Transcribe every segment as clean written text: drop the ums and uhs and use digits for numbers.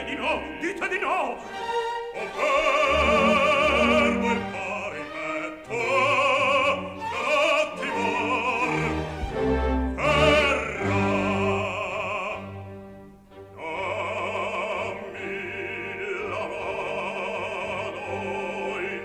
Dite di no, dite di no! Confermo il parimetto dell'attimor terra. Dammi la mano in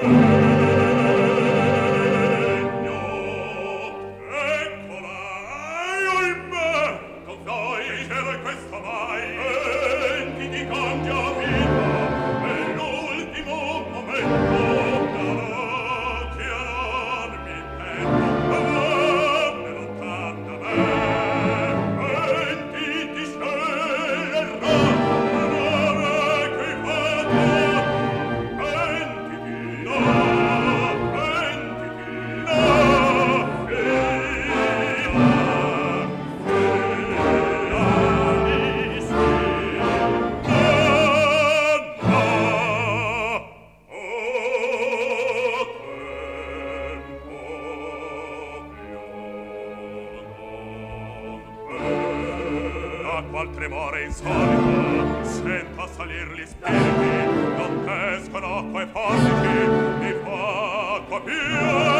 pegno. Eccola, ahimè! Non sai che è questa mai? Ti dico già vita, è l'ultimo momento. Chiararmi il petto, me lontan da me. Ti sceglierà l'amore che fatto. Pentiti, no, pentiti, no, qual tremore insolito senta salir gli spiriti, non escono acque forti, mi fa capire